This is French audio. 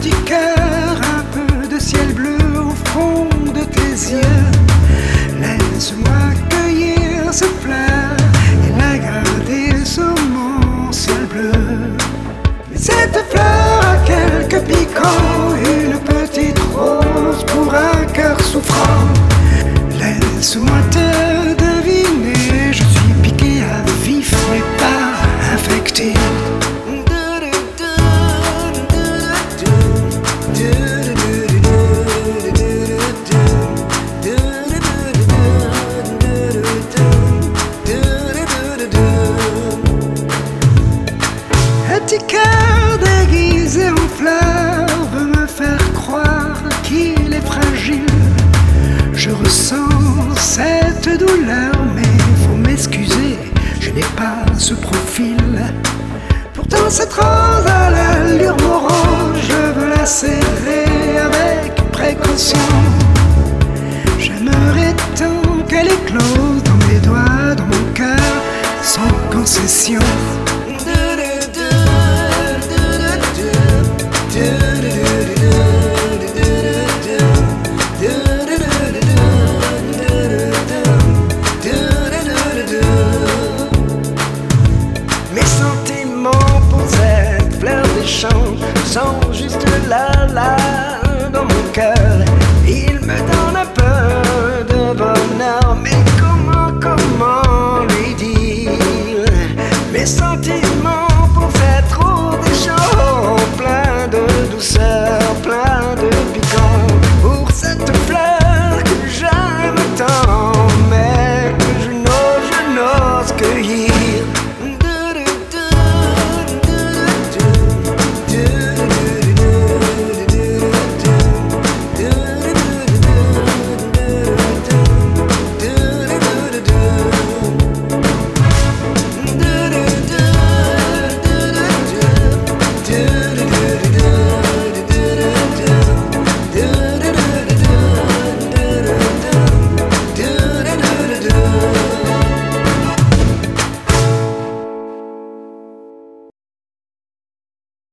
petit cœur, un peu de ciel bleu au fond de tes yeux. Laisse-moi cueillir ce fleur et la garder sur mon ciel bleu. Mais cette fleur a quelques piquants, une petite rose pour un cœur souffrant. Laisse-moi te deviner, je suis piqué à vif mais pas infecté. Un petit cœur déguisé en fleur veut me faire croire qu'il est fragile. Je ressens cette douleur, mais faut m'excuser, je n'ai pas ce profil. Pourtant cette rose à l'allure morose, je veux la serrer avec précaution. J'aimerais tant qu'elle éclose dans mes doigts, dans mon cœur, sans concession.